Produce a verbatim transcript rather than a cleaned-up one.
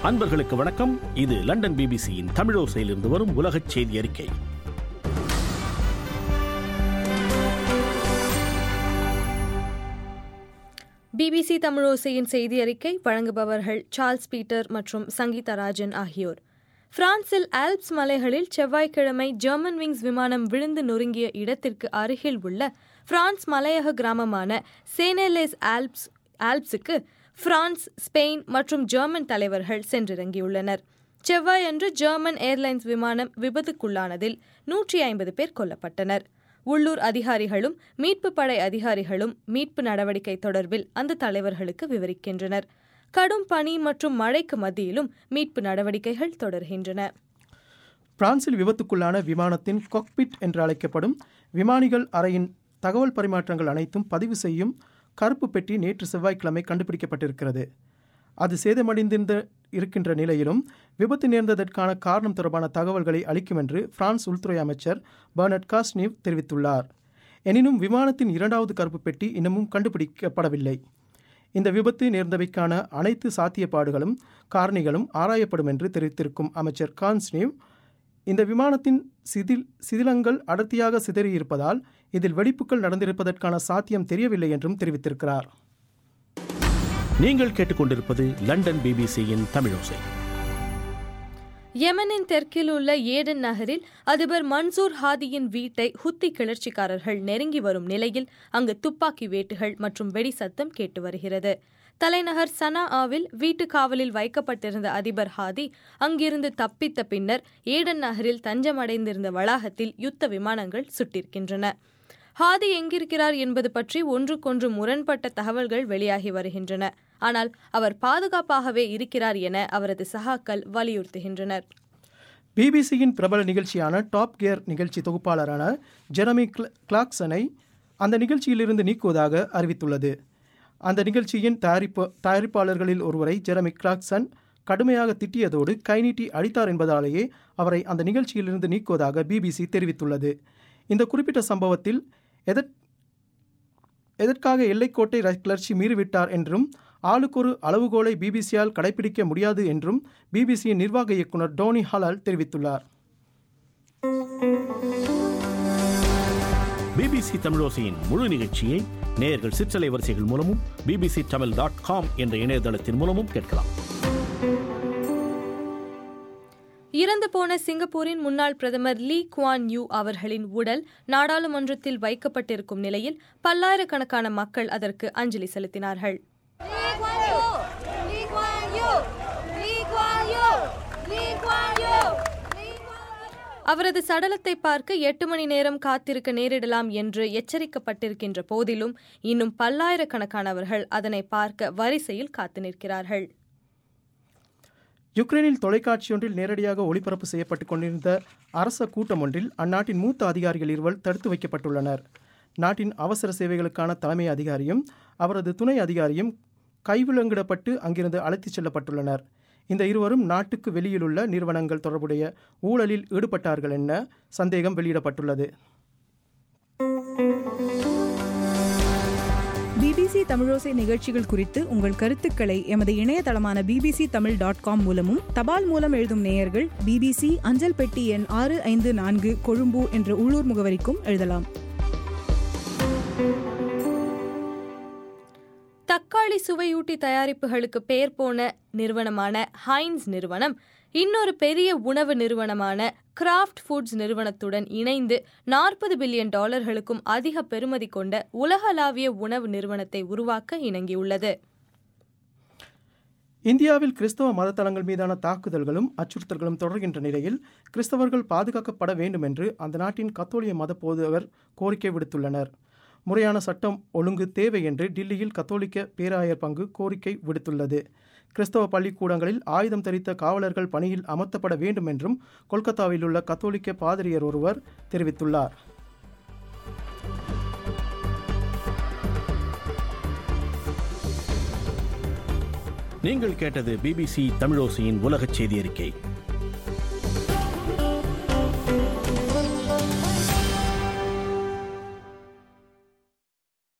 அன்பர்களுக்கு வணக்கம். இது லண்டன் பிபிசியின் தமிழோசையிலிருந்து வரும் உலகச் செய்தி அறிக்கை. பிபிசி தமிழோசையின் செய்தி அறிக்கை வழங்குபவர்கள் சார்ல்ஸ் பீட்டர் மற்றும் சங்கீதா ராஜன் ஆகியோர். பிரான்சில் ஆல்ப்ஸ் மலைகளில் செவ்வாய்க்கிழமை ஜெர்மன் விங்ஸ் விமானம் விழுந்து நொறுங்கிய இடத்திற்கு அருகில் உள்ள பிரான்ஸ் மலையக கிராமமான சேனேலேஸ் ஆல்ப்ஸ் ஆல்ப்ஸுக்கு பிரான்ஸ், ஸ்பெயின் மற்றும் ஜெர்மன் தலைவர்கள் சென்றிறங்கியுள்ளனர். செவ்வாயன்று ஜெர்மன் ஏர்லைன்ஸ் விமானம் விபத்துக்குள்ளானதில் நூற்றி ஐம்பது பேர் கொல்லப்பட்டனர். உள்ளூர் அதிகாரிகளும் மீட்பு படை அதிகாரிகளும் மீட்பு நடவடிக்கை தொடர்பில் அந்த தலைவர்களுக்கு விவரிக்கின்றனர். கடும் பனி மற்றும் மழைக்கு மத்தியிலும் மீட்பு நடவடிக்கைகள் தொடர்கின்றன. பிரான்சில் விபத்துக்குள்ளான விமானத்தின் காக்பிட் என்று அழைக்கப்படும் விமானிகள் அறையின் தகவல் பரிமாற்றங்கள் அனைத்தும் பதிவு செய்யும் கருப்பு பெட்டி நேற்று செவ்வாய்க்கிழமை கண்டுபிடிக்கப்பட்டிருக்கிறது. அது சேதமடைந்திருந்த இருக்கின்ற நிலையிலும் விபத்து நேர்ந்ததற்கான காரணம் தொடர்பான தகவல்களை அளிக்கும் என்று பிரான்ஸ் உள்துறை அமைச்சர் பெர்னார்ட் காஸ்னேவ் தெரிவித்துள்ளார். எனினும் விமானத்தின் இரண்டாவது கருப்பு பெட்டி இன்னமும் கண்டுபிடிக்கப்படவில்லை. இந்த விபத்து நேர்ந்தவைக்கான அனைத்து சாத்தியப்பாடுகளும் காரணிகளும் ஆராயப்படும் என்று தெரிவித்திருக்கும் அமைச்சர் காஸ்னேவ், இந்த விமானத்தின் சிதில் சிதிலங்கள் அடர்த்தியாக சிதறியிருப்பதால் இதில் வெடிப்புகள் நடந்திருப்பதற்கான சாத்தியம் தெரியவில்லை என்றும் தெரிவித்திருக்கிறார். நீங்கள் கேட்டுக்கொண்டிருப்பது லண்டன் பிபிசியின் தமிழோசை. யெமனின் தெற்கில் உள்ள ஏடன் நகரில் அதிபர் மன்சூர் ஹாதியின் வீட்டை ஹுத்தி கிளர்ச்சிக்காரர்கள் நெருங்கி வரும் நிலையில் அங்கு துப்பாக்கி வேட்டுகள் மற்றும் வெடி சத்தம் கேட்டு வருகிறது. தலைநகர் சனாஆவில் வீட்டு காவலில் வைக்கப்பட்டிருந்த அதிபர் ஹாதி அங்கிருந்து தப்பித்த பின்னர் ஏடன் நகரில் தஞ்சமடைந்திருந்த வளாகத்தில் யுத்த விமானங்கள் சுட்டிருக்கின்றன. ஹாதி எங்கிருக்கிறார் என்பது பற்றி ஒன்றுக்கொன்று முரண்பட்ட தகவல்கள் வெளியாகி வருகின்றன. ஆனால் அவர் பாதுகாப்பாகவே இருக்கிறார் என அவரது சகாக்கள் வலியுறுத்துகின்றனர். பிபிசியின் பிரபல நிகழ்ச்சியான டாப் கியர் நிகழ்ச்சி தொகுப்பாளரான ஜெரமி கிளார்க்சனை அந்த நிகழ்ச்சியிலிருந்து நீக்குவதாக அறிவித்துள்ளது. அந்த நிகழ்ச்சியின் தயாரிப்பு தயாரிப்பாளர்களில் ஒருவரை ஜெரமி கிளார்க்சன் கடுமையாக திட்டியதோடு கைநீட்டி அடித்தார் என்பதாலேயே அவரை அந்த நிகழ்ச்சியிலிருந்து நீக்குவதாக பிபிசி தெரிவித்துள்ளது. இந்த குறிப்பிட்ட சம்பவத்தில் எதற் எதற்காக எல்லைக்கோட்டை கிளர்ச்சி மீறிவிட்டார் என்றும் ஆளுக்கொரு அளவுகோலை பிபிசியால் கடைபிடிக்க முடியாது என்றும் பிபிசியின் நிர்வாக இயக்குனர் டோனி ஹலால் தெரிவித்துள்ளார். பிபிசி தமிழோசையின் முழு நிகழ்ச்சியை நேயர்கள் சிற்றலை வரிசைகள் மூலமும் பிபிசி தமிழ் டாட் காம் என்ற இணையதளத்தின் மூலமும் கேட்கலாம். இறந்து போன சிங்கப்பூரின் முன்னாள் பிரதமர் லீ குவான் யூ அவர்களின் உடல் நாடாளுமன்றத்தில் வைக்கப்பட்டிருக்கும் நிலையில் பல்லாயிரக்கணக்கான மக்கள் அதற்கு அஞ்சலி செலுத்தினார்கள். அவரது சடலத்தை பார்க்க எட்டு மணி நேரம் காத்திருக்க நேரிடலாம் என்று எச்சரிக்கப்பட்டிருக்கின்ற போதிலும் இன்னும் பல்லாயிரக்கணக்கானவர்கள் அதனை பார்க்க வரிசையில் காத்து நிற்கிறார்கள். யுக்ரைனில் தொலைக்காட்சியொன்றில் நேரடியாக ஒளிபரப்பு செய்யப்பட்டுக் கொண்டிருந்த அரச கூட்டம் ஒன்றில் அந்நாட்டின் மூத்த அதிகாரிகள் இருவர் தடுத்து வைக்கப்பட்டுள்ளனர். நாட்டின் அவசர சேவைகளுக்கான தலைமை அதிகாரியும் அவரது துணை அதிகாரியும் கைவிலங்கிடப்பட்டு அங்கிருந்து அழைத்துச் செல்லப்பட்டுள்ளனர். இந்த இருவரும் நாட்டுக்கு வெளியிலுள்ள நிறுவனங்கள் தொடர்புடைய ஊழலில் ஈடுபட்டார்கள் என சந்தேகம் வெளியிடப்பட்டுள்ளது. பிபிசி தமிழோசை நிகழ்ச்சிகள் குறித்து உங்கள் கருத்துக்களை எமது இணையதளமான பிபிசி தமிழ் டாட் காம் மூலமும் தபால் மூலம் எழுதும் நேயர்கள் பிபிசி அஞ்சல் பெட்டி எண் ஆறு ஐந்து நான்கு கொழும்பு என்ற உள்ளூர் முகவரிக்கும் எழுதலாம். தக்காளி சுவையூட்டி தயாரிப்புகளுக்கு பெயர் போன நிறுவனமான ஹைன்ஸ் நிறுவனம் இன்னொரு பெரிய உணவு நிறுவனமான கிராஃப்ட் ஃபுட்ஸ் நிறுவனத்துடன் இணைந்து நாற்பது பில்லியன் டாலர்களுக்கும் அதிக பெறுமதி கொண்ட உலகளாவிய உணவு நிறுவனத்தை உருவாக்க இணங்கியுள்ளது. இந்தியாவில் கிறிஸ்தவ மதத்தலங்கள் மீதான தாக்குதல்களும் அச்சுறுத்தல்களும் தொடர்கின்ற நிலையில் கிறிஸ்தவர்கள் பாதுகாக்கப்பட வேண்டும் என்று அந்த நாட்டின் கத்தோலிக்க மத போதகர் கோரிக்கை விடுத்துள்ளனர். முறையான சட்டம் ஒழுங்கு தேவை என்று டில்லியில் கத்தோலிக்க பேராயர் பங்கு கோரிக்கை விடுத்துள்ளது. கிறிஸ்தவ பள்ளிக்கூடங்களில் ஆயுதம் தரித்த காவலர்கள் பணியில் அமர்த்தப்பட வேண்டும் என்றும் கொல்கத்தாவில் உள்ள கத்தோலிக்க பாதிரியர் ஒருவர் தெரிவித்துள்ளார். நீங்கள் கேட்டது பிபிசி தமிழோசையின் உலகச் செய்தி அறிக்கை.